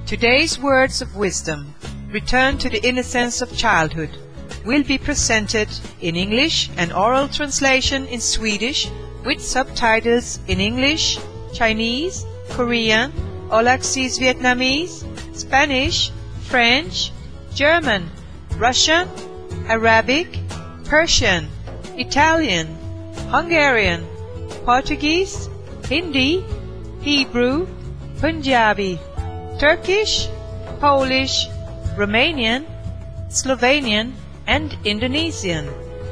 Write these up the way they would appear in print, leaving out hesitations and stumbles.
Today's words of wisdom, return to the innocence of childhood, will be presented in English and oral translation in Swedish with subtitles in English, Chinese, Korean, Olaxese Vietnamese, Spanish, French, German, Russian, Arabic, Persian, Italian, Hungarian, Portuguese, Hindi, Hebrew, Punjabi, Turkish, Polish, Romanian, Slovenian and Indonesian.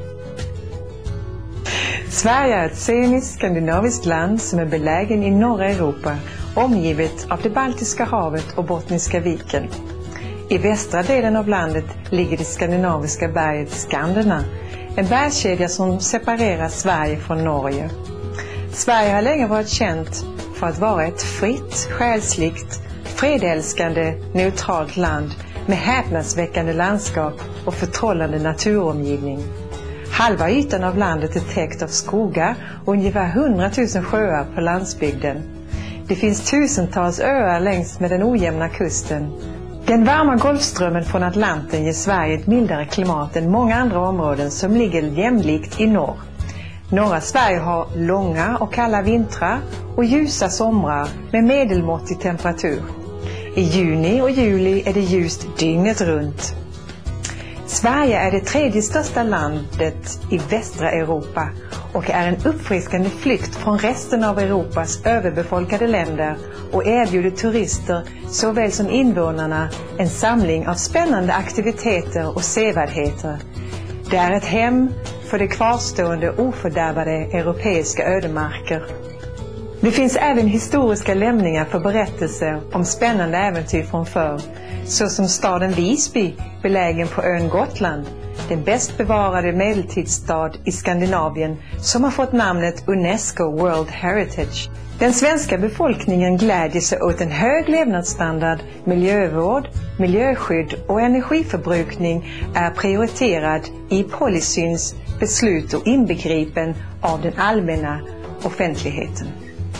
Sverige är ett sceniskt skandinaviskt land som är belägen i norra Europa, omgivet av det Baltiska havet och Bottniska viken. I västra delen av landet ligger det skandinaviska berget Skanderna, en bergskedja som separerar Sverige från Norge. Sverige har länge varit känt för att vara ett fritt, själsligt, fredälskande, neutralt land med häpnadsväckande landskap och förtrollande naturomgivning. Halva ytan av landet är täckt av skogar och ungefär 100 000 sjöar på landsbygden. Det finns tusentals öar längs med den ojämna kusten. Den varma golfströmmen från Atlanten ger Sverige ett mildare klimat än många andra områden som ligger jämlikt i norr. Norra Sverige har långa och kalla vintrar och ljusa somrar med medelmåttig temperatur. I juni och juli är det ljust dygnet runt. Sverige är det tredje största landet i västra Europa och är en uppfriskande flykt från resten av Europas överbefolkade länder och erbjuder turister såväl som invånarna en samling av spännande aktiviteter och sevärdheter. Det är ett hem för de kvarstående ofördärvade europeiska ödemarker. Det finns även historiska lämningar för berättelser om spännande äventyr från förr, såsom staden Visby, belägen på ön Gotland, den bäst bevarade medeltidsstad i Skandinavien som har fått namnet UNESCO World Heritage. Den svenska befolkningen glädjer sig åt en hög levnadsstandard, miljövård, miljöskydd och energiförbrukning är prioriterad i policyns beslut och inbegripen av den allmänna offentligheten.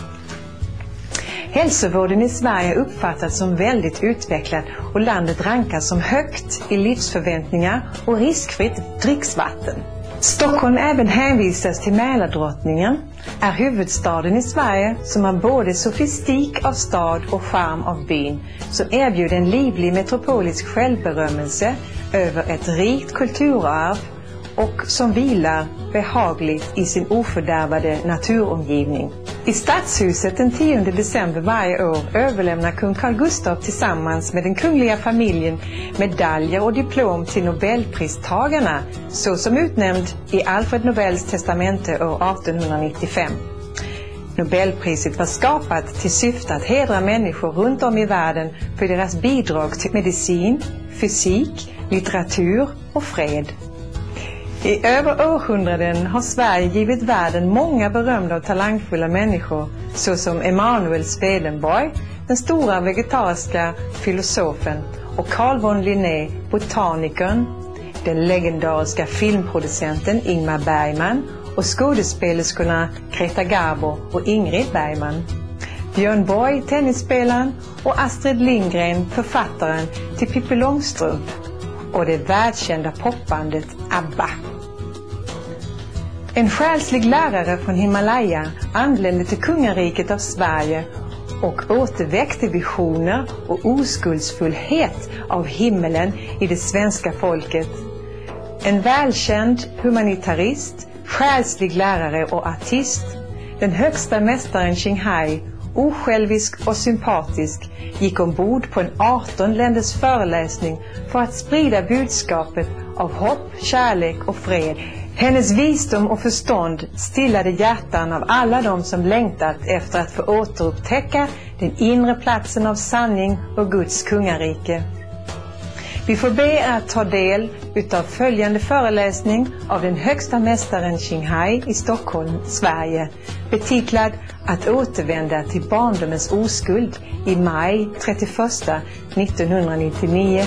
Hälsovården i Sverige uppfattas som väldigt utvecklad och landet rankas som högt i livsförväntningar och riskfritt dricksvatten. Stockholm även hänvisas till Mälardrottningen, är huvudstaden i Sverige som har både sofistik av stad och charm av byn, som erbjuder en livlig metropolisk självberömmelse över ett rikt kulturarv och som vilar behagligt i sin ofördärvade naturomgivning. I Stadshuset den 10 december varje år överlämnar kung Carl Gustaf tillsammans med den kungliga familjen medaljer och diplom till Nobelpristagarna, så som utnämnd i Alfred Nobels testamente år 1895. Nobelpriset var skapat till syfte att hedra människor runt om i världen för deras bidrag till medicin, fysik, litteratur och fred. I över århundraden har Sverige givit världen många berömda och talangfulla människor, såsom Emanuel Swedenborg, den stora vegetariska filosofen, och Carl von Linné, botanikern, den legendariska filmproducenten Ingmar Bergman och skådespelerskorna Greta Garbo och Ingrid Bergman. Björn Borg, tennisspelaren, och Astrid Lindgren, författaren till Pippi Långstrump, och det världskända popbandet ABBA. En själslig lärare från Himalaya anlände till kungariket av Sverige och återväckte visioner och oskuldsfullhet av himmelen i det svenska folket. En välkänd humanitarist, själslig lärare och artist, den högsta mästaren Qinghai, osjälvisk och sympatisk, gick ombord på en 18 länders föreläsning för att sprida budskapet av hopp, kärlek och fred. Hennes visdom och förstånd stillade hjärtan av alla de som längtat efter att få återupptäcka den inre platsen av sanning och Guds kungarike. Vi får be er att ta del utav följande föreläsning av den högsta mästaren Qinghai i Stockholm, Sverige, betitlad Att återvända till barndomens oskuld i maj 31 1999.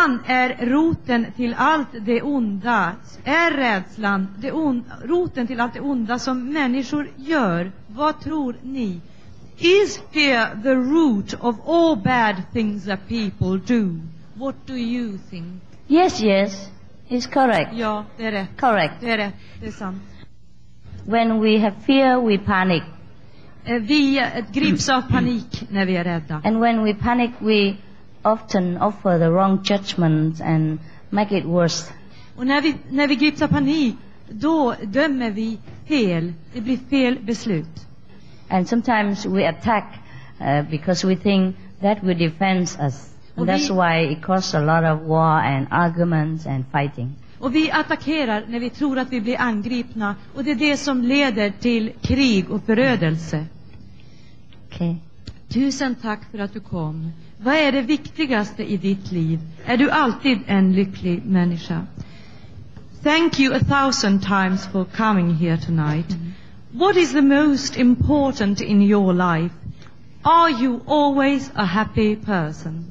han är roten till allt det onda, är rädslan roten till allt det onda som människor gör. Vad tror ni? Is fear the root of all bad things that people do? What do you think? Yes, it's correct. Ja, det är rätt. Correct. Det är rätt, det är sant. When we have fear, we panic. Vi grips av panik när vi är rädda. And when we panic, we often offer the wrong judgments and make it worse. Och när vi grips av panik, då dömer vi fel. Det blir fel beslut. And sometimes we attack because we think that will defend us. And that's why it causes a lot of war and arguments and fighting. Och vi attackerar när vi tror att vi blir angripna. Och det är det som leder till krig och förödelse. Okay. Tusen tack för att du kom. Vad är det viktigaste i ditt liv? Är du alltid en lycklig människa? Thank you 1,000 times for coming here tonight. What is the most important in your life? Are you always a happy person?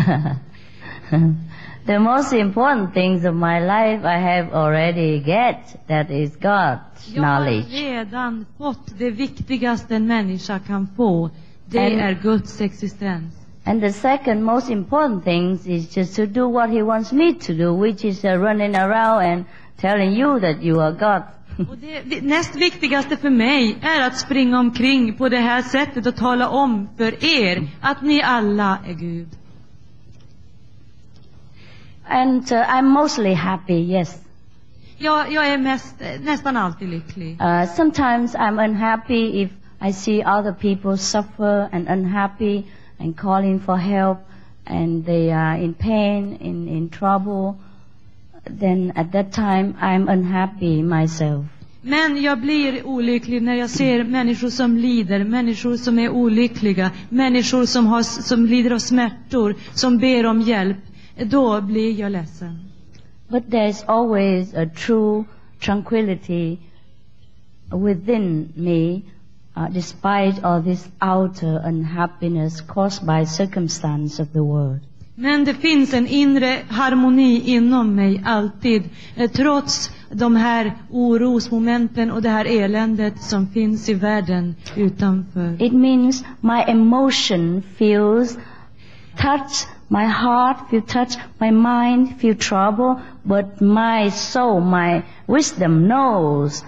The most important things of my life I have already get. That is God's knowledge. Jag har redan fått det viktigaste en människa kan få. Det är Guds existens. And the second most important thing is just to do what He wants me to do, which is running around and telling you that you are God. Och det näst viktigaste för mig är att springa omkring på det här sättet och tala om för er att ni alla är Gud. And I'm mostly happy, yes. Jag är nästan alltid lycklig. Sometimes I'm unhappy if I see other people suffer and unhappy and calling for help and they are in pain, in trouble. Then at that time I'm unhappy myself. Men jag blir olycklig när jag ser människor som lider, människor som är olyckliga, människor som lider av smärtor, som ber om hjälp. Då blir jag ledsen. But there's always a true tranquility within me, despite all this outer unhappiness caused by circumstance of the world. Men det finns en inre harmoni inom mig alltid, trots de här orosmomenten och det här eländet som finns i världen utanför. It means my emotion feels touch, my heart feel touch, my mind feel trouble, but my soul, my wisdom knows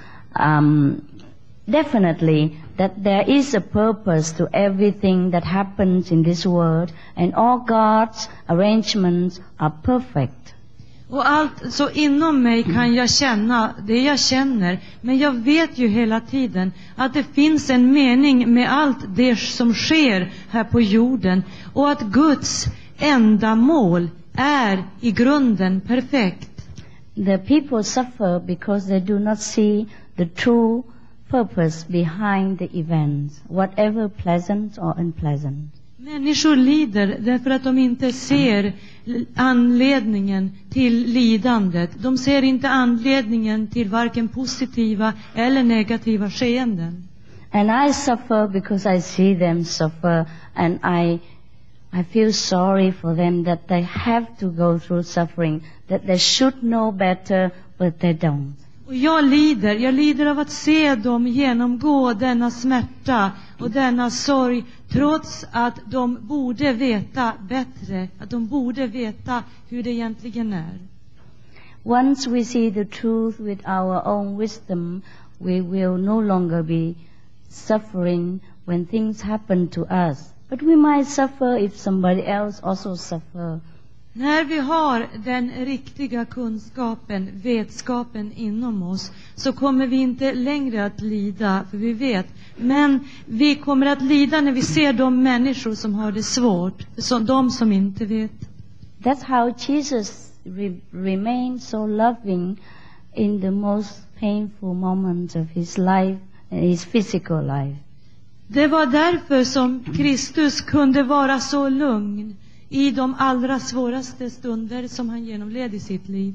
definitely that there is a purpose to everything that happens in this world, and all God's arrangements are perfect. Och allt så inom mig kan jag känna det jag känner, men jag vet ju hela tiden att det finns en mening med allt det som sker här på jorden, och att Guds enda mål är i grunden perfekt. The people suffer because they do not see the true purpose behind the events, whatever pleasant or unpleasant. Människor lider därför att de inte ser anledningen till lidandet. De ser inte anledningen till varken positiva eller negativa skeenden. And I suffer because I see them suffer, and I feel sorry for them that they have to go through suffering, that they should know better, but they don't. Och jag lider av att se dem genomgå denna smärta och denna sorg, trots att de borde veta bättre, att de borde veta hur det egentligen är. Once we see the truth with our own wisdom, we will no longer be suffering when things happen to us. But we might suffer if somebody else also suffer. När vi har den riktiga kunskapen, vetskapen inom oss, så kommer vi inte längre att lida, för vi vet. Men vi kommer att lida när vi ser de människor som har det svårt, de som inte vet. That's how Jesus remained so loving in the most painful moments of his life, his physical life. Det var därför som Kristus kunde vara så lugn i de allra svåraste stunder som han genomled i sitt liv.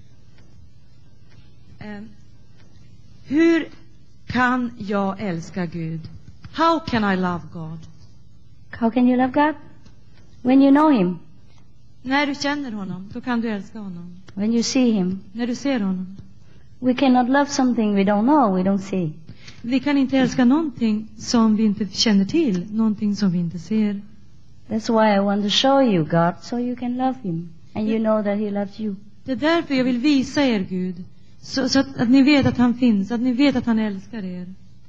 Hur kan jag älska Gud? How can I love God? How can you love God? When you know him. När du känner honom, då kan du älska honom. When you see him, När du ser honom. we cannot love something we don't know, we don't see. Vi kan inte älska någonting som vi inte känner till, någonting som vi inte ser. That's why I want to show you God, so you can love him. And you know that he loves you. Det är därför jag vill visa er Gud. Så att ni vet att han finns, att ni vet att han älskar er.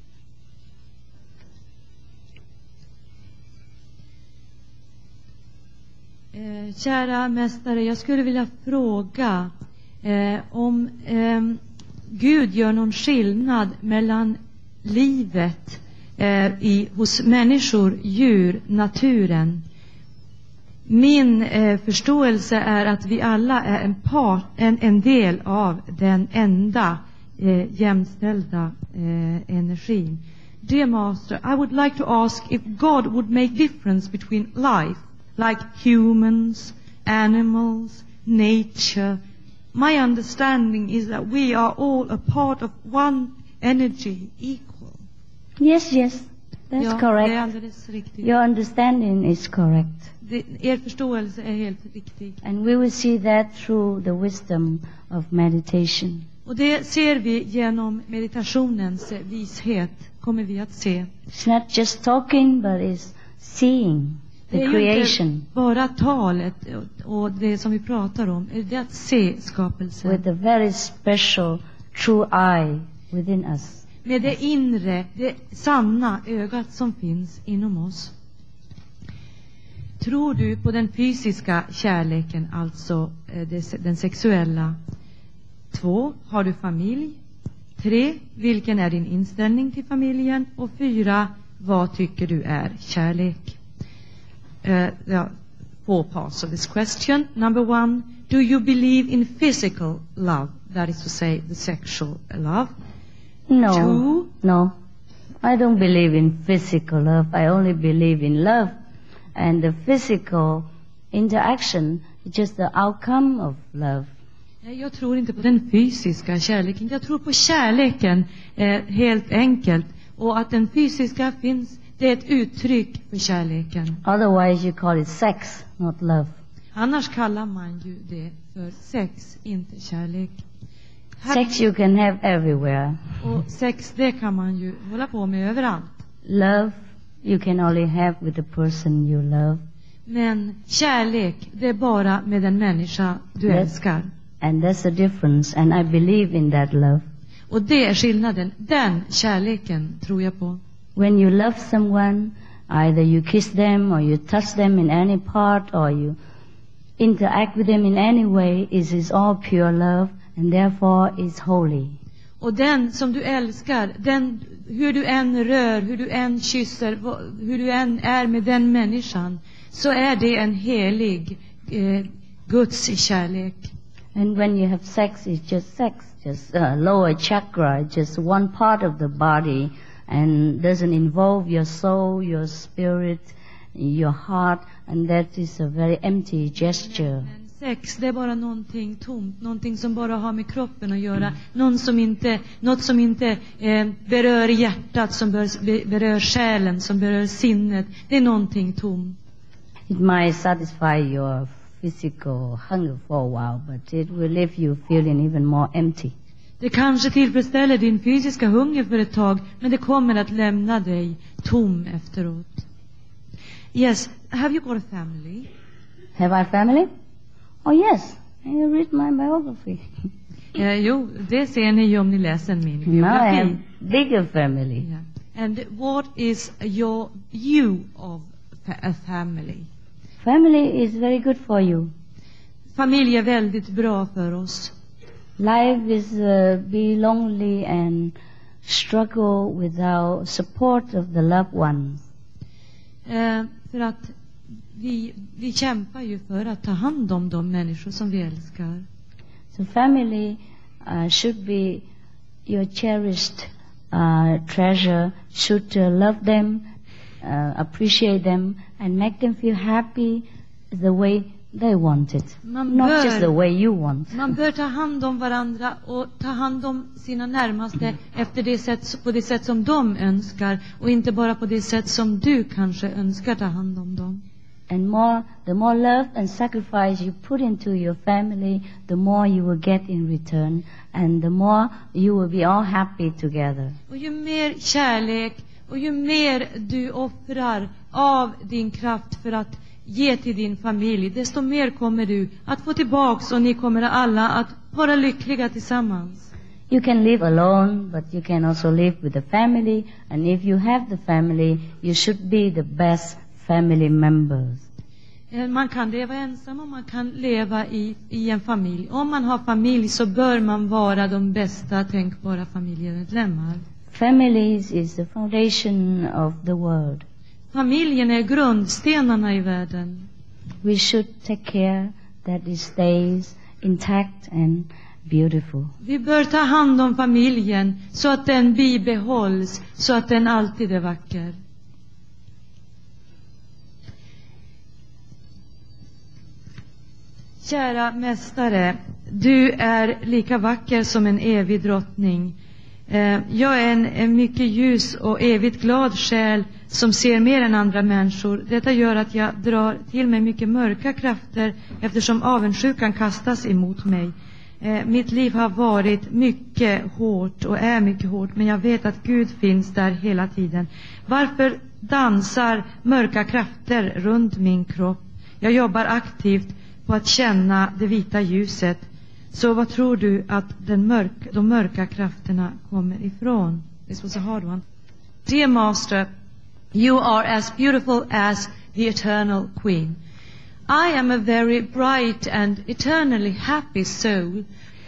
Kära mästare, jag skulle vilja fråga om Gud gör någon skillnad mellan livet hos människor, djur, naturen. Min förståelse är att vi alla är en del av den enda jämställda energin. Dear Master, I would like to ask if God would make difference between life, like humans, animals, nature. My understanding is that we are all a part of one energy, equal. Yes, that's Ja, correct. det är alldeles riktigt. Your understanding is correct. Er förståelse är helt riktig. And we will see that through the wisdom of meditation. Och det ser vi genom meditationens vishet, kommer vi att se. It's not just talking, but it's seeing Det the är ju creation inte bara talet och det som vi pratar om, det är att se skapelsen. with a very special true eye within us. Med det inre, det sanna ögat som finns inom oss. Tror du på den fysiska kärleken, alltså den sexuella? 2. Har du familj? 3. Vilken är din inställning till familjen? Och 4. Vad tycker du är kärlek? There are 4 parts of this question. Number 1. Do you believe in physical love? That is to say, the sexual love. No, 2. no. I don't believe in physical love. I only believe in love. And the physical interaction is just the outcome of love. Jag tror inte på den fysiska kärleken. Jag tror på kärleken helt enkelt. Och att den fysiska finns, det är ett uttryck för kärleken. Otherwise you call it sex, not love. Annars kallar man ju det för sex, inte kärlek. Sex you can have everywhere. Och sex, det kan man ju hålla på med överallt. Love you can only have with the person you love. Men kärlek, det är bara med den människa du Yes. älskar. And that's the difference. And I believe in that love. Och det är skillnaden. Den kärleken tror jag på. When you love someone, either you kiss them or you touch them in any part or you interact with them in any way, it is all pure love and therefore is holy. Och den som du älskar, den, hur du än rör, hur du än kysser, hur du än är med den människan, så är det en helig Guds kärlek. And when you have sex, it's just sex, just lower chakra, just one part of the body and doesn't involve your soul, your spirit, your heart, and that is a very empty gesture. Men sex, det är bara någonting tomt, någonting som bara har med kroppen att göra, något som inte berör hjärtat, som berör själen, som berör sinnet. Det är någonting tomt. It might satisfy your physical hunger for a while, but it will leave you feeling even more empty. Det kanske tillfredsställer din fysiska hunger för ett tag, men det kommer att lämna dig tom efteråt. Yes, have you got a family? Have I family? Oh yes, you read my biography. Jo, det ser ni ju om ni läser min Now I biografi. have bigger family. Yeah. And what is your view of a family? Family is very good for you. Familj är väldigt bra för oss. Life is be lonely and struggle without support of the loved ones. För att vi kämpar ju för att ta hand om de människor som vi älskar. So family should be your cherished treasure. Should love them, appreciate them, and make them feel happy the way they want it, not just the way you want. Man bör ta hand om varandra och ta hand om sina närmaste på det sätt som de önskar, och inte bara på det sätt som du kanske önskar ta hand om dem. And the more love and sacrifice you put into your family, the more you will get in return, and the more you will be all happy together. Och ju mer kärlek och ju mer du offrar av din kraft för att ge till din familj, desto mer kommer du att få tillbaks, och ni kommer alla att vara lyckliga tillsammans. You can live alone, but you can also live with a family, and if you have the family, you should be the best family members. Man kan leva ensam och man kan leva i en familj. Om man har familj så bör man vara de bästa tänkbara familjemedlemmar. Families is the foundation of the world. Familjen är grundstenarna i världen. We should take care that it stays intact and beautiful. Vi bör ta hand om familjen så att den bibehålls, så att den alltid är vacker. Kära mästare, du är lika vacker som en evig drottning. Jag är en mycket ljus och evigt glad själ som ser mer än andra människor. Detta gör att jag drar till mig mycket mörka krafter, eftersom avundsjukan kastas emot mig. Mitt liv har varit mycket hårt och är mycket hårt, men jag vet att Gud finns där hela tiden. Varför dansar mörka krafter runt min kropp? Jag jobbar aktivt på att känna det vita ljuset. Så vad tror du att de mörka krafterna kommer ifrån? This was a hard one. Dear Master, you are as beautiful as the eternal Queen. I am a very bright and eternally happy soul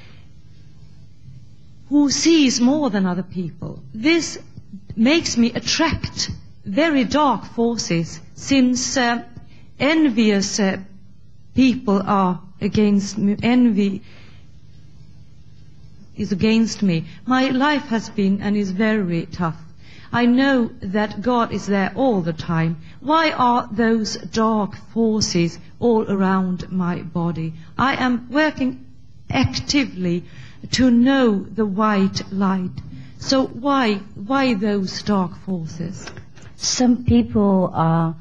who sees more than other people. This makes me attract very dark forces, since envious people are against me. Envy is against me. My life has been and is very tough. I know that God is there all the time. Why are those dark forces all around my body? I am working actively to know the white light. So why those dark forces? Some people are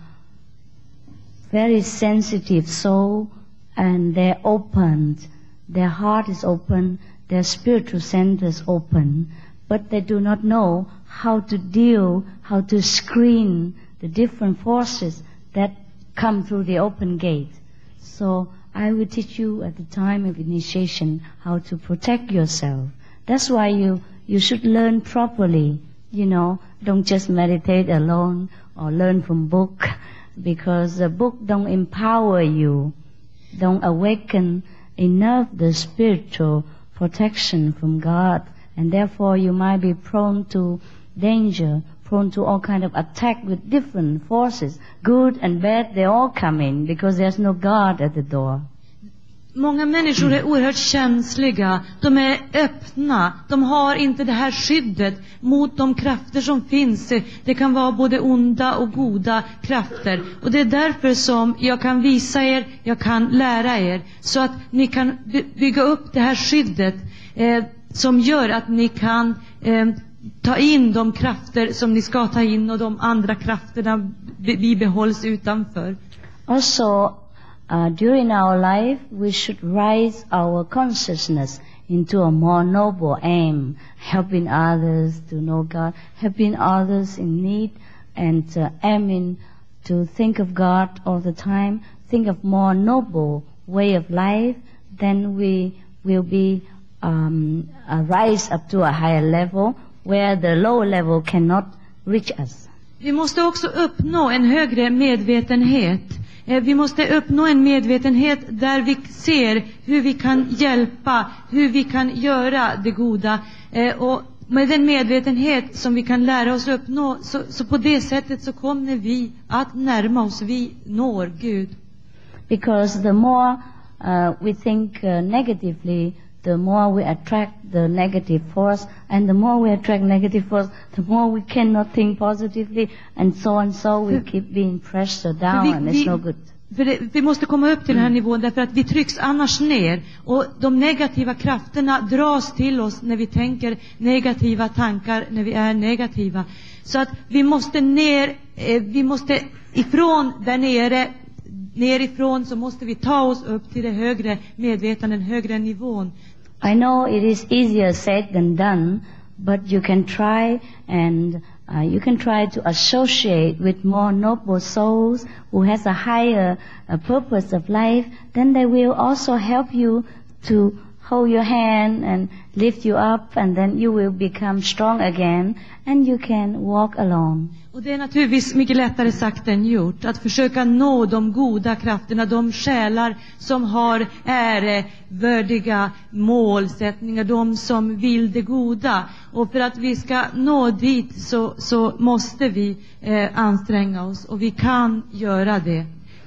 very sensitive soul, and they're opened. Their heart is open, their spiritual center is open, but they do not know how to screen the different forces that come through the open gate. So I will teach you at the time of initiation how to protect yourself. That's why you should learn properly. Don't just meditate alone or learn from book, because the book don't empower you, don't awaken enough the spiritual protection from God, and therefore you might be prone to danger, prone to all kind of attack with different forces. Good and bad, they all come in because there's no God at the door. Många människor är oerhört känsliga. De är öppna. De har inte det här skyddet mot de krafter som finns. Det kan vara både onda och goda krafter. Och det är därför som jag kan visa er, jag kan lära er, så att ni kan bygga upp det här skyddet som gör att ni kan ta in de krafter som ni ska ta in, och de andra krafterna bibehålls utanför. Also, during our life, we should rise our consciousness into a more noble aim, helping others to know God, helping others in need, and aiming to think of God all the time, think of more noble way of life. Then we will be rise up to a higher level where the lower level cannot reach us. Vi måste också uppnå en högre medvetenhet. Vi måste uppnå en medvetenhet där vi ser hur vi kan hjälpa, hur vi kan göra det goda. Och med den medvetenhet som vi kan lära oss uppnå, så på det sättet så kommer vi att närma oss, vi når Gud. Because the more we think negatively, the more we attract the negative force, and the more we attract negative force, the more we cannot think positively, and so we keep being pressed down, and it's no good. Vi måste komma upp till den här nivån, därför att vi trycks annars ner, och de negativa krafterna dras till oss när vi tänker negativa tankar, när vi är negativa. Så att vi måste ner, vi måste ifrån där nere nerifrån så måste vi ta oss upp till det högre medvetandet, den högre nivån. I know it is easier said than done, but you can try and you can try to associate with more noble souls who has a higher purpose of life. Then they will also help you to hold your hand and lift you up, and then you will become strong again and you can walk alone. Och det är naturligtvis mycket lättare sagt än gjort att försöka nå de goda krafterna, de själar som har ärevördiga målsättningar, de som vill det goda. Och för att vi ska nå dit så måste vi anstränga oss, och vi kan göra det.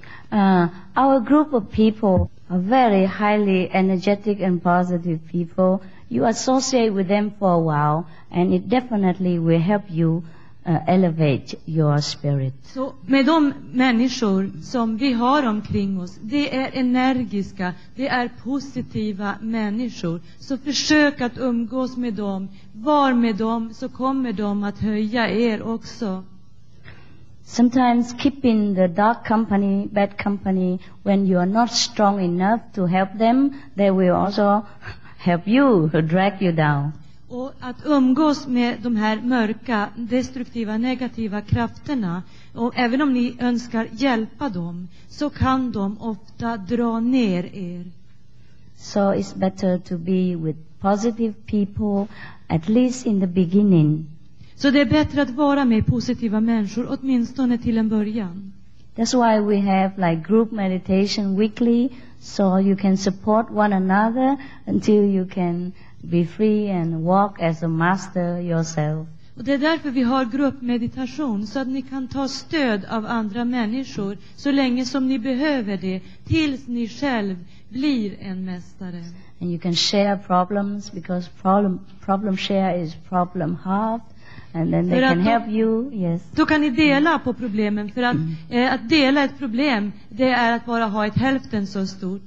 Our group of people are very highly energetic and positive people. You associate with them for a while and it definitely will help you elevate your spirit. Så med de människor som vi har omkring oss, det är energiska, det är positiva människor. Så försök att umgås med dem, var med dem, så kommer de att höja er också. Sometimes keeping the dark company, bad company, when you are not strong enough to help them, they will also help you, drag you down. Och att umgås med de här mörka, destruktiva, negativa krafterna, och även om ni önskar hjälpa dem, så kan de ofta dra ner er. So it's better to be with positive people, at least in the beginning. Så det är bättre att vara med positiva människor, åtminstone till en början. That's why we have like group meditation weekly, so you can support one another until you can be free and walk as a master yourself. Och det är därför vi har gruppmeditation, så att ni kan ta stöd av andra människor så länge som ni behöver det, tills ni själv blir en mästare. And you can share problems, because problem share is problem halved. And then they can help you, yes. Då kan ni dela på problemen, för att dela ett problem, det är att bara ha ett hälften så stort.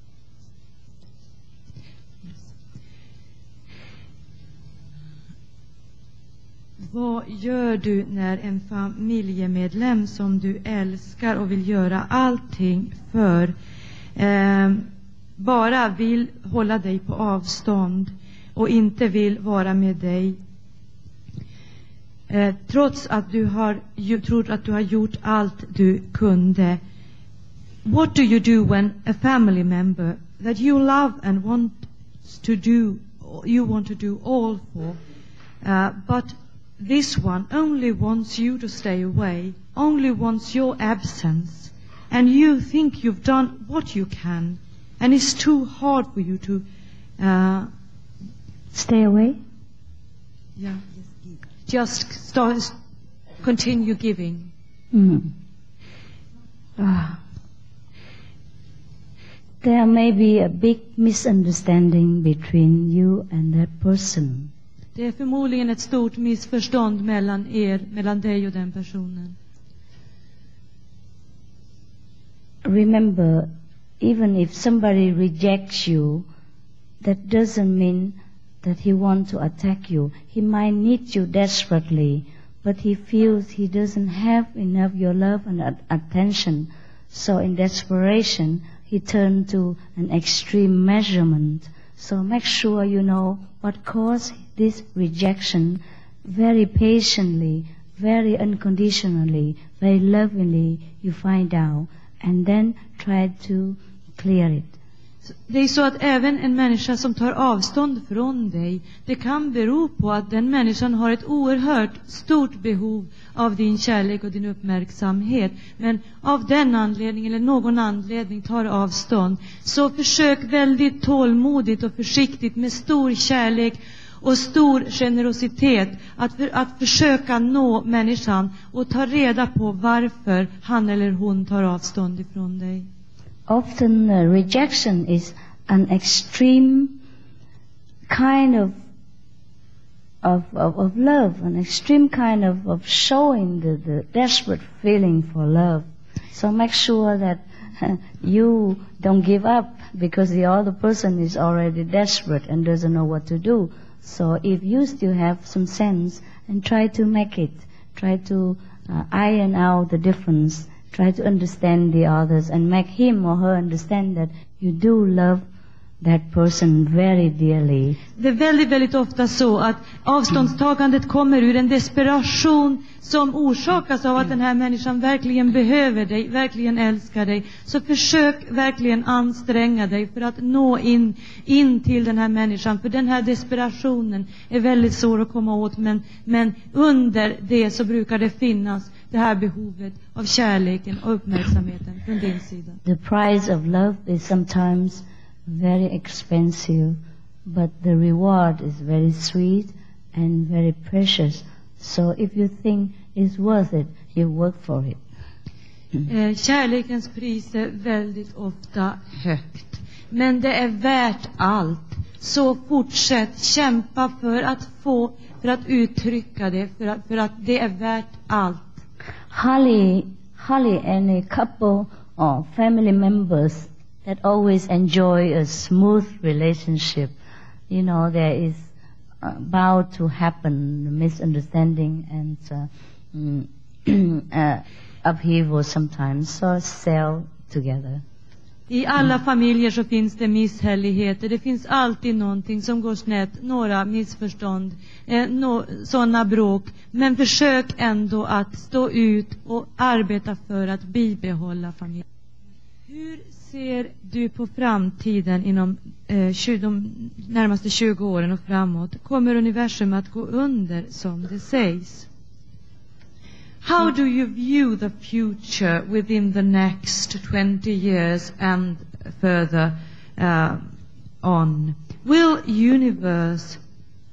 Vad gör du när en familjemedlem som du älskar och vill göra allting för bara vill hålla dig på avstånd och inte vill vara med dig? Trots att du tror att du har gjort allt du kunde. What do you do when a family member that you love and want to do all for, but this one only wants you to stay away, only wants your absence, and you think you've done what you can, and it's too hard for you to stay away? Yeah. Just continue giving. There may be a big misunderstanding between you and that person. Det är förmodligen ett stort missförstånd mellan dig och den personen. Remember, even if somebody rejects you, that doesn't mean that he wants to attack you. He might need you desperately, but he feels he doesn't have enough your love and attention. So in desperation, he turned to an extreme measurement. So make sure you know what caused this rejection. Very patiently, very unconditionally, very lovingly, you find out, and then try to clear it. Det är så att även en människa som tar avstånd från dig, det kan bero på att den människan har ett oerhört stort behov av din kärlek och din uppmärksamhet, men av den anledningen eller någon anledning tar avstånd. Så försök väldigt tålmodigt och försiktigt med stor kärlek och stor generositet att försöka nå människan och ta reda på varför han eller hon tar avstånd ifrån dig. Often rejection is an extreme kind of love, an extreme kind of showing the desperate feeling for love. So make sure that you don't give up, because the other person is already desperate and doesn't know what to do. So if you still have some sense, and try to make it, try to iron out the difference Try to understand the others and make him or her understand that you do love that person very dearly. Det är väldigt, väldigt ofta så att avståndstagandet kommer ur en desperation som orsakas av att den här människan verkligen behöver dig, verkligen älskar dig. Så försök verkligen anstränga dig för att nå in till den här människan. För den här desperationen är väldigt svår att komma åt, men under det så brukar det finnas det här behovet av kärleken och uppmärksamheten från din sida. The price of love is sometimes very expensive, but the reward is very sweet and very precious. So if you think it's worth it, you work for it. Kärlekens pris är väldigt ofta högt, men det är värt allt. Så fortsätt kämpa för att uttrycka det, för att det är värt allt. Hardly any couple or family members that always enjoy a smooth relationship. You know, there is bound to happen misunderstanding and upheaval sometimes. So sell together. I alla familjer så finns det misshälligheter. Det finns alltid någonting som går snett, några missförstånd, sådana bråk. Men försök ändå att stå ut och arbeta för att bibehålla familjen. Hur ser du på framtiden inom de närmaste 20 åren och framåt? Kommer universum att gå under som det sägs? How do you view the future within the next 20 years and further on? Will universe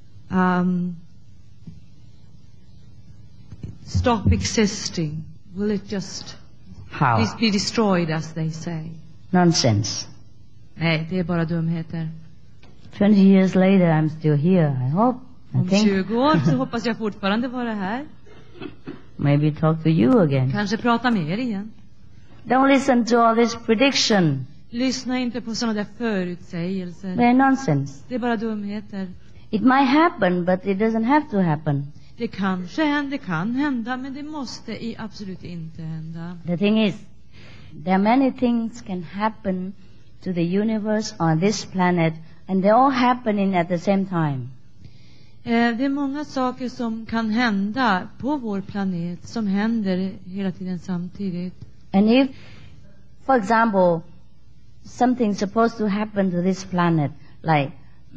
stop existing? Will it just be destroyed, as they say? Nonsense. Nej, det är bara dumheter. 20 years later I'm still here, I hope. Om 20 år så hoppas jag fortfarande vara här. Maybe talk to you again. Kanske prata med er igen. Don't listen to all this prediction. Lyssna inte på sådana där förutsägelser. They're nonsense. Det är bara dumheter. It might happen, but it doesn't have to happen. Det kan hända, men det måste absolut inte hända. The thing is, there are many things can happen to the universe on this planet, and they're all happening at the same time. Det är många saker som kan hända på vår planet som händer hela tiden samtidigt. And if, for example, something's supposed to happen to this planet, like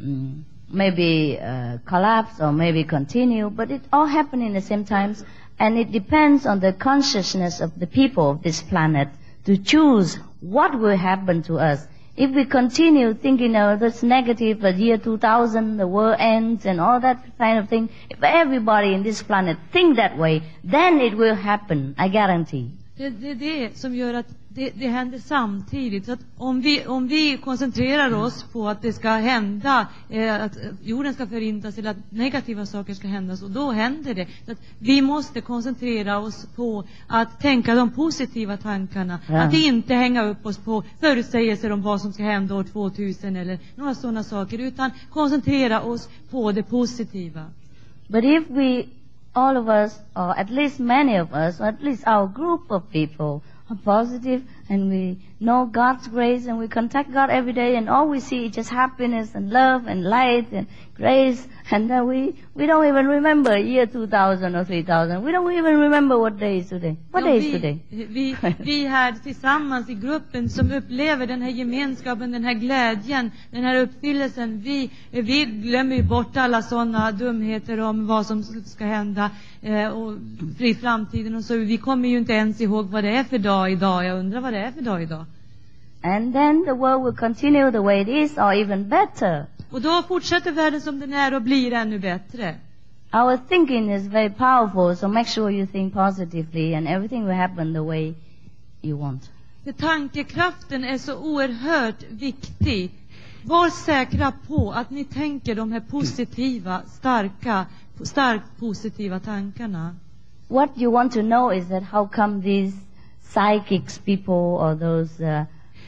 maybe collapse or maybe continue, but it all happening at the same time, and it depends on the consciousness of the people of this planet to choose what will happen to us. If we continue thinking, oh, that's negative, the year 2000, the world ends, and all that kind of thing, if everybody in this planet think that way, then it will happen, I guarantee. Det är det som gör att det händer samtidigt. Så att om vi koncentrerar oss på att det ska hända, att jorden ska förintas eller att negativa saker ska hända, så då händer det. Så att vi måste koncentrera oss på att tänka de positiva tankarna. Ja. Att inte hänga upp oss på förutsägelser om vad som ska hända år 2000 eller några sådana saker, utan koncentrera oss på det positiva. But if we, all of us, or at least many of us, or at least our group of people, are positive and we know God's grace and we contact God every day and all we see is just happiness and love and light and grace, and then we don't even remember year 2000 or 3000. We don't even remember what day is today. What day is today? Vi här tillsammans i gruppen som upplever den här gemenskapen, den här glädjen, den här uppfyllelsen, vi glömmer ju bort alla sådana dumheter om vad som ska hända och i framtiden och så. Vi kommer ju inte ens ihåg vad det är för dag idag. Jag undrar vad det är för dag idag. And then the world will continue the way it is or even better. Och då fortsätter världen som den är och blir ännu bättre. Our thinking is very powerful, so make sure you think positively and everything will happen the way you want. Tankekraften är så oerhört viktig. Var säkra på att ni tänker de här positiva, starkt positiva tankarna. What you want to know is that how come these psychics people or those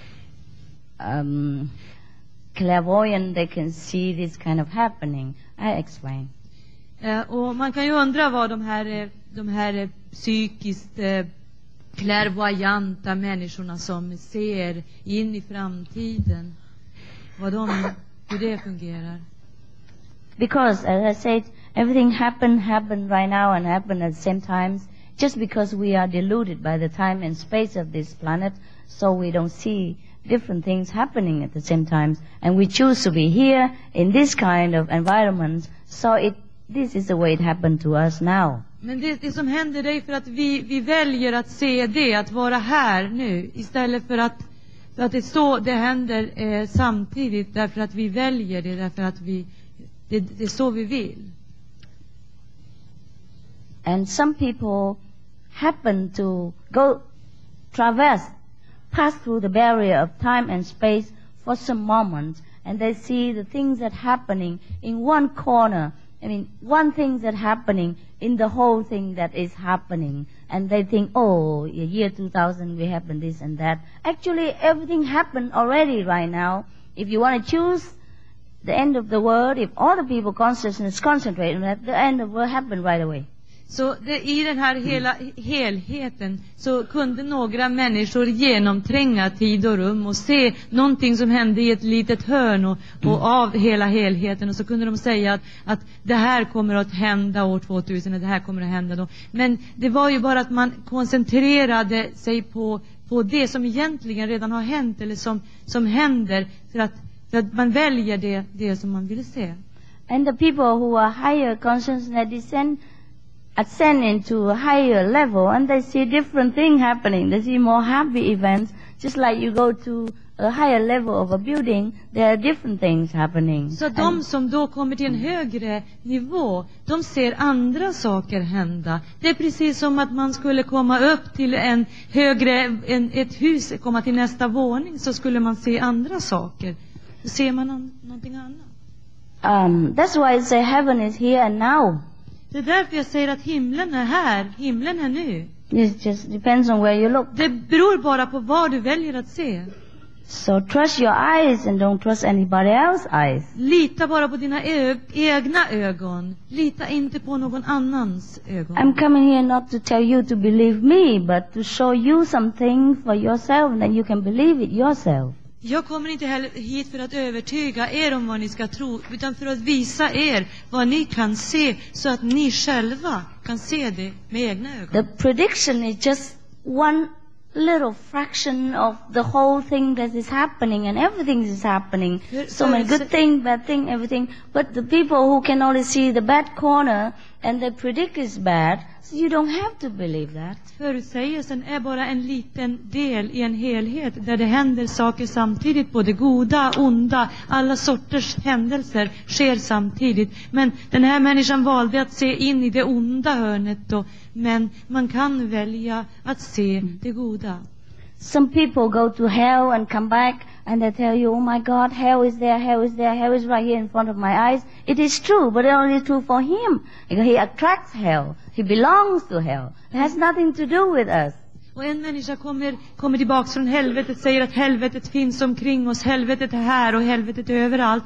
clairvoyant, they can see this kind of happening. I explain. Och man kan ju undra vad de här psykiskt klärvoajanta människorna som ser in i framtiden. Hur det fungerar. Because, as I said, everything happened right now and happen at the same time. Just because we are deluded by the time and space of this planet, so we don't see different things happening at the same time. And we choose to be here in this kind of environment, so this is the way it happened to us now. Men det som händer är för att vi väljer att se det, att vara här nu, istället för att det händer samtidigt, därför att vi väljer det, därför att det är så vi vill. And some people happen to pass through the barrier of time and space for some moments, and they see the things that happening in one corner. I mean, one thing that happening in the whole thing that is happening. And they think, oh, year 2000 we happened this and that. Actually, everything happened already right now. If you want to choose the end of the world, if all the people consciousness concentrate on that, the end of the world happened right away. Så i den här hela helheten så kunde några människor genomtränga tid och rum och se någonting som hände i ett litet hörn och av hela helheten, och så kunde de säga att det här kommer att hända år 2000 och det här kommer att hända då. Men det var ju bara att man koncentrerade sig på det som egentligen redan har hänt eller som händer, för att man väljer det som man vill se. And the people who are higher consciousness ascend into a higher level, and they see different things happening. They see more happy events. Just like you go to a higher level of a building, there are different things happening. Så de som då kommer till en högre nivå, de ser andra saker hända. Det är precis som att man skulle komma upp till ett hus, komma till nästa våning, så skulle man se andra saker. Då ser man någonting annat. That's why I say heaven is here and now. Det är därför jag säger att himlen är här, himlen är nu. It just depends on where you look. Det beror bara på vad du väljer att se. So trust your eyes and don't trust anybody else's eyes. Lita bara på dina egna ögon. Lita inte på någon annans ögon. I'm coming here not to tell you to believe me, but to show you something for yourself, and then you can believe it yourself. Jag kommer inte heller hit för att övertyga er om vad ni ska tro, utan för att visa er vad ni kan se, så att ni själva kan se det med egna ögon. The prediction is just one little fraction of the whole thing that is happening, and everything is happening. So many good thing, bad thing, everything. But the people who can only see the bad corner and they predict is bad, so you don't have to believe that. Förutsägelsen är bara en liten del i en helhet där det händer saker samtidigt, både goda, onda, alla sorters händelser sker samtidigt. Men den här människan valde att se in i det onda hörnet då, men man kan välja att se det goda. Some people go to hell and come back and they tell you, oh my God, hell is there, hell is there, hell is right here in front of my eyes. It is true, but it's only true for him. Because he attracts hell. He belongs to hell. It has nothing to do with us. Och en människa kommer tillbaka från helvetet, säger att helvetet finns omkring oss, helvetet är här och helvetet är överallt.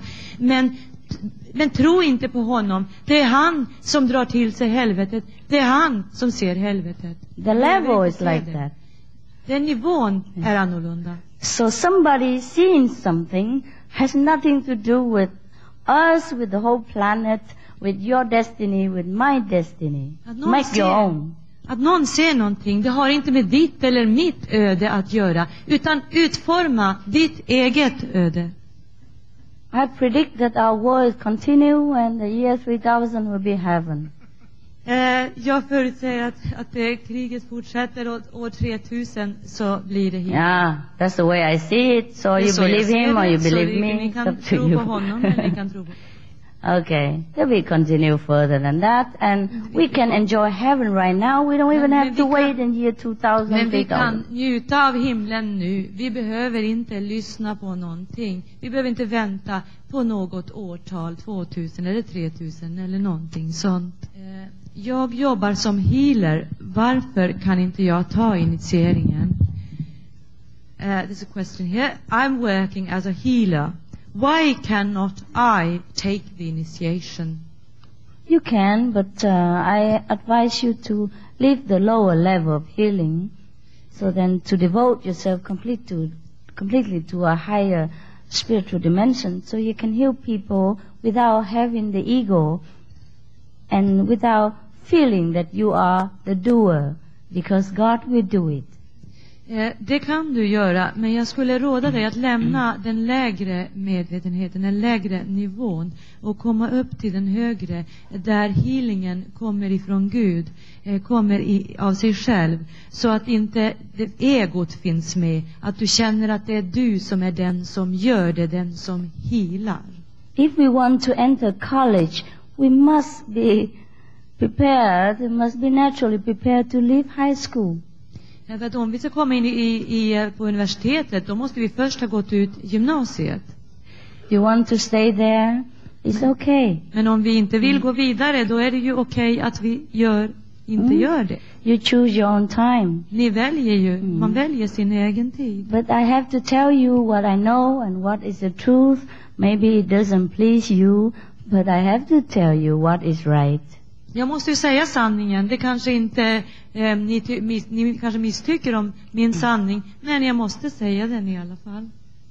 Men tro inte på honom. Det är han som drar till sig helvetet. Det är han som ser helvetet. The level is like that. Den nivån är annorlunda. So somebody seeing something has nothing to do with us, with the whole planet, with your destiny, with my destiny. Make your own. Att någon ser någonting, det har inte med ditt eller mitt öde att göra, utan utforma ditt eget öde. I predict that our war will continue and the year 3000 will be heaven. Jag förutsäger att kriget fortsätter och år 3000 så blir det himmel. Yeah, that's the way I see it. So you believe him or you believe me. Ni kan tro på honom eller ni kan tro på. Okay, then we continue further than that, and we can enjoy heaven right now. We don't even have to wait in year 2000. Men vi kan njuta av himlen nu. Vi behöver inte lyssna på någonting. Vi behöver inte vänta på något årtal, 2000 eller 3000 eller någonting sånt. Jag jobbar som healer. Varför kan inte jag ta initieringen? There's a question here. I'm working as a healer. Why cannot I take the initiation? You can, but I advise you to leave the lower level of healing. So then to devote yourself completely to a higher spiritual dimension, so you can heal people without having the ego and without feeling that you are the doer, because God will do it. Det kan du göra, men jag skulle råda dig att lämna den lägre medvetenheten, den lägre nivån, och komma upp till den högre, där healingen kommer ifrån Gud, kommer av sig själv, så att inte egot finns med, att du känner att det är du som är den som gör det, den som healar. If we want to enter college, we must be prepared, we must be naturally prepared to leave high school. För att om vi ska komma in på universitetet, då måste vi först ha gått ut gymnasiet. You want to stay there, it's okay. Men om vi inte vill gå vidare, då är det ju okej att vi inte gör det. You choose your own time. Ni väljer ju, man väljer sin egen tid. But I have to tell you what I know and what is the truth. Maybe it doesn't please you, but I have to tell you what is right. Jag måste ju säga sanningen. Det kanske inte ni kanske misstycker om min sanning, men jag måste säga den i alla fall.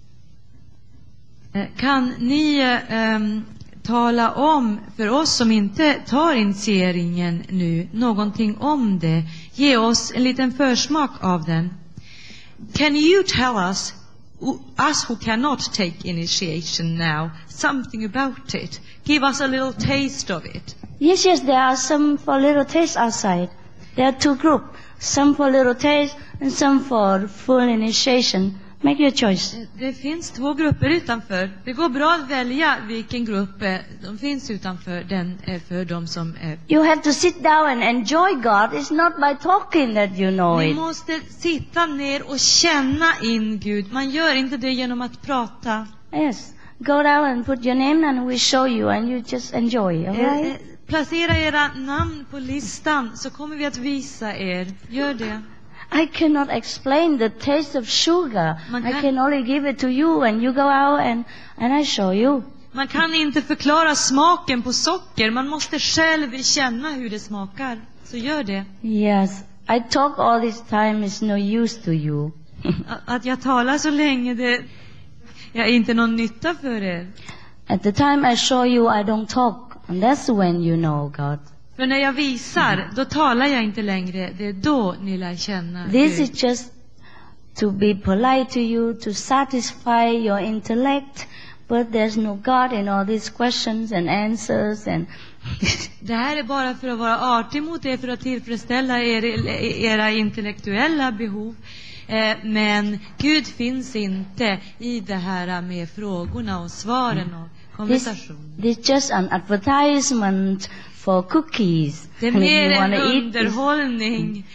Kan ni tala om för oss som inte tar initieringen nu någonting om det? Ge oss en liten försmak av den. Can you tell us who cannot take initiation now, something about it? Give us a little taste of it. Yes, there are some for little taste outside. There are two groups, some for little taste and some for full initiation. Make your choice. Det finns två grupper utanför. Det går bra att välja vilken grupp de finns utanför. Den är för de som är. You have to sit down and enjoy God. It's not by talking that you know Ni it. måste sitta ner och känna in Gud. Man gör inte det genom att prata. Yes. Go down and put your name and we show you and you just enjoy, all right? Placera era namn på listan, så kommer vi att visa er. Gör det. I cannot explain the taste of sugar. I can only give it to you and you go out and I show you. Man kan inte förklara smaken på socker. Man måste själv känna hur det smakar. Så gör det. Yes. I talk all this time is no use to you. Att jag talar så länge, det är inte någon nytta för er. At the time I show you, I don't talk. And that's when you know God. För när jag visar, då talar jag inte längre. Det är då ni lär känna This Gud. is just to be polite to you, to satisfy your intellect. But there's no God in all these questions and answers and Det här är bara för att vara artig mot er, för att tillfredsställa era intellektuella behov. Men Gud finns inte i det här med frågorna och svaren och konversationen. This just an advertisement for cookies. Det är mer en underhållning.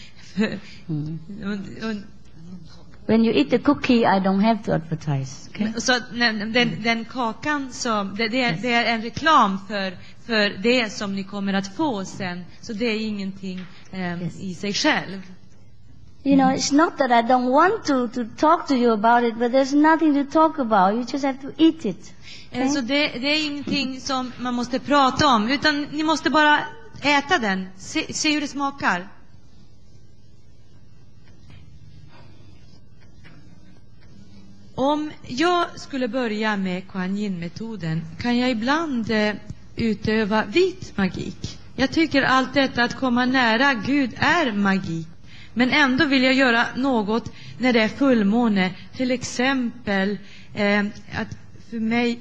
When you eat the cookie, I don't have to advertise. Okay? Så den kakan som det är en reklam för det som ni kommer att få sen. Så det är ingenting i sig själv. You know, it's not that I don't want to talk to you about it, but there's nothing to talk about. You just have to eat it. Okay? Så det är ingenting som man måste prata om, utan ni måste bara äta den. Se hur det smakar. Om jag skulle börja med Kuan Yin-metoden kan jag ibland utöva vit magik. Jag tycker allt detta att komma nära Gud är magik. Men ändå vill jag göra något när det är fullmåne. Till exempel att för mig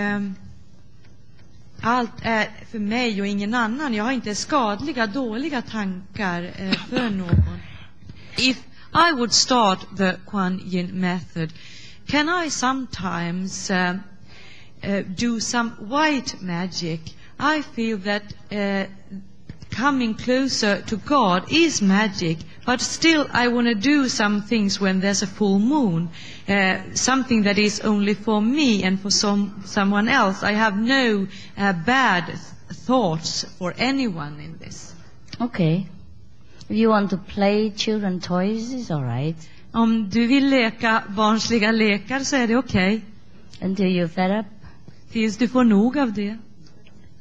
allt är för mig och ingen annan. Jag har inte skadliga, dåliga tankar för någon. If I would start the Kuan Yin method, can I sometimes do some white magic? I feel that coming closer to God is magic, but still I want to do some things when there's a full moon, something that is only for me and for someone else. I have no bad thoughts for anyone in this. Okay. If you want to play children toys, it's all right. Om du vill leka barnsliga lekar så är det okej. Until you're fed up. Tills du får nog av det.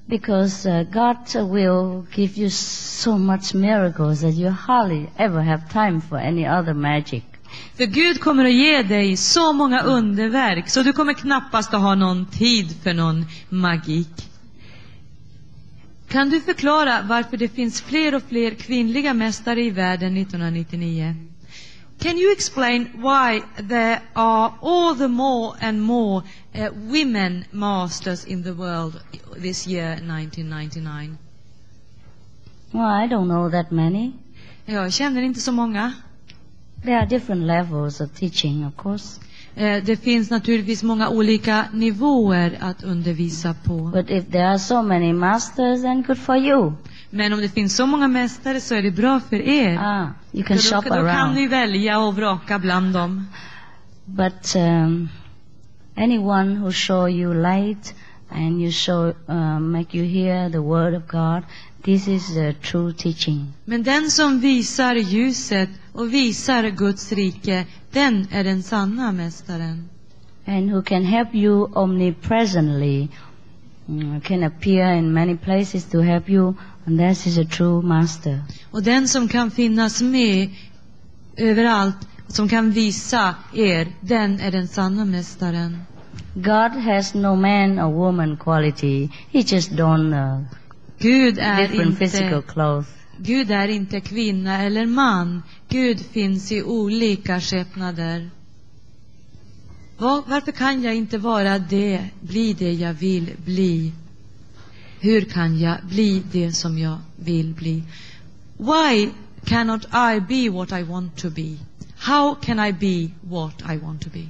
Because God will give you so much miracles that you hardly ever have time for any other magic. För Gud kommer att ge dig så många underverk så du kommer knappast att ha någon tid för någon magik. Kan du förklara varför det finns fler och fler kvinnliga mästare i världen 1999? Can you explain why there are all the more and more women masters in the world this year 1999? Well, I don't know that many. Jag känner inte så många. There are different levels of teaching, of course. Det finns naturligtvis många olika nivåer att undervisa på. But if there are so many masters, then good for you. Men om det finns så många mästare så är det bra för er. You can shop Då kan around. ni välja och vraka bland dem. But anyone who show you light and you show make you hear the word of God, this is the true teaching. Men den som visar ljuset och visar Guds rike, den är den sanna mästaren. And who can help you omnipresently, can appear in many places to help you, and that is a true master. Och den som kan finnas med överallt, som kan visa er, den är den sanna mästaren. God has no man or woman quality. He just don't Gud är different physical inte clothes. Gud är inte kvinna eller man. Gud finns i olika skepnader. Varför kan jag inte vara det, bli det jag vill bli? Hur kan jag bli det som jag vill bli? Why cannot I be what I want to be? How can I be what I want to be?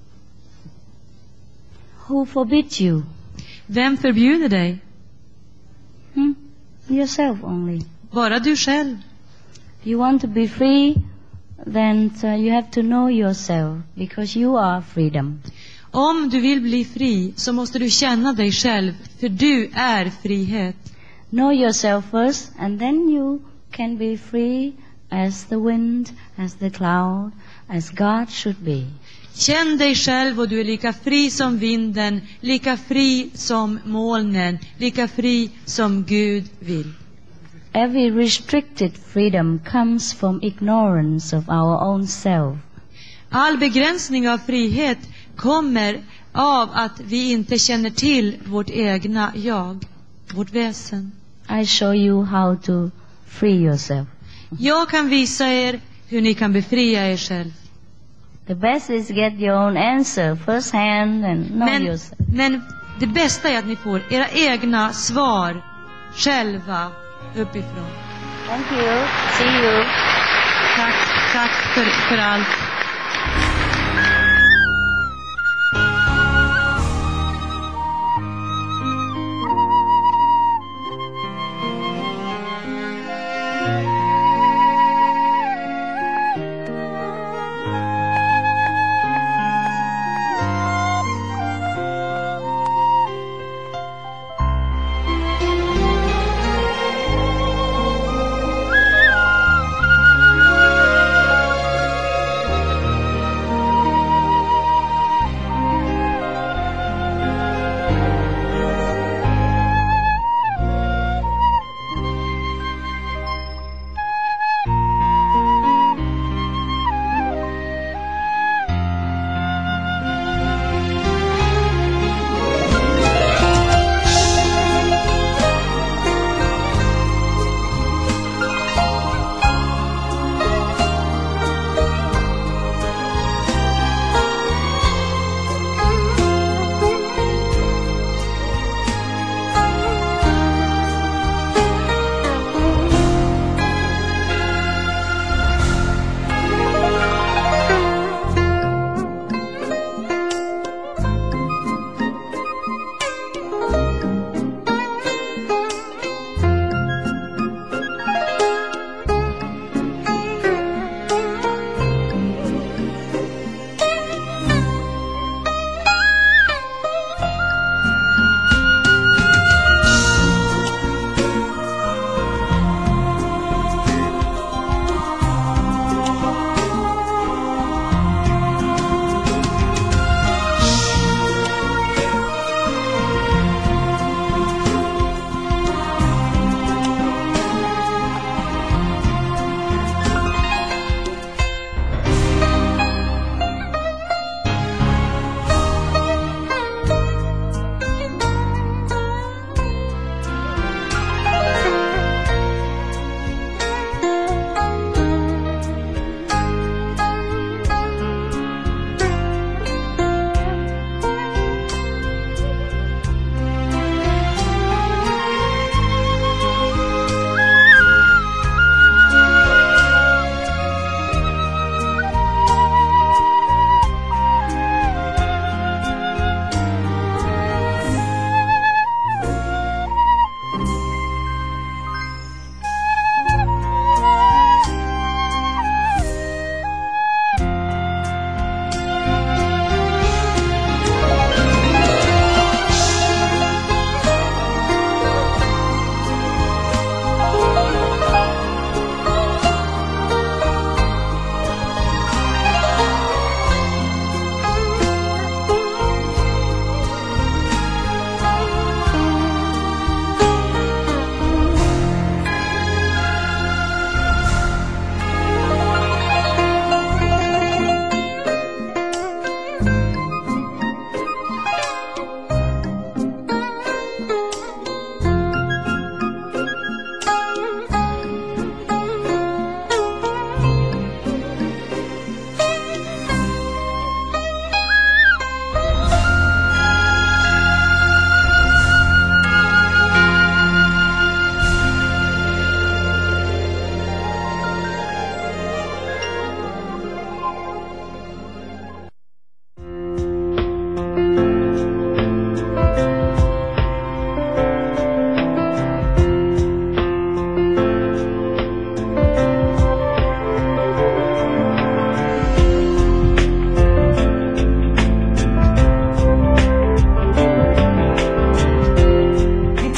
Who forbids you? Vem förbjuder dig? Yourself only. Bara du själv. If you want to be free, then you have to know yourself, because you are freedom. Om du vill bli fri så måste du känna dig själv, för du är frihet. Know yourself first, and then you can be free as the wind, as the cloud, as God should be. Känn dig själv och du är lika fri som vinden, lika fri som molnen, lika fri som Gud vill. Every restricted freedom comes from ignorance of our own self. All begränsning av frihet kommer av att vi inte känner till vårt egna jag, vårt väsen. I show you how to free yourself. Jag kan visa er hur ni kan befria er själv. The best is get your own answer first hand and know yourself. Men det bästa är att ni får era egna svar själva uppifrån. Thank you. See you. Tack för allt.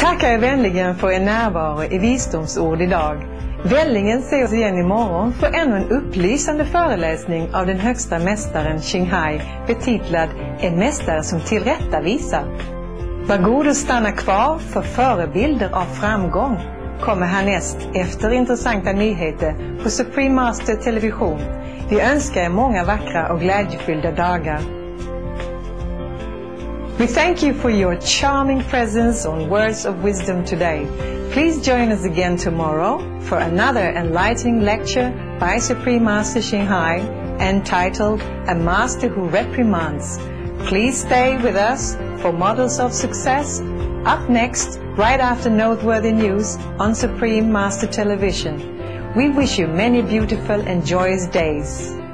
tackar er vänligen för er närvaro i Visdomsord idag. Vällingen ser oss igen imorgon för ännu en upplysande föreläsning av den högsta mästaren Xinghai betitlad En mästare som tillrättavisar. Var god och stanna kvar för förebilder av framgång kommer härnäst efter intressanta nyheter på Supreme Master Television. Vi önskar er många vackra och glädjefyllda dagar. We thank you for your charming presence on Words of Wisdom today. Please join us again tomorrow for another enlightening lecture by Supreme Master Xinghai entitled A Master Who Reprimands. Please stay with us for Models of Success. Up next, right after noteworthy news on Supreme Master Television. We wish you many beautiful and joyous days.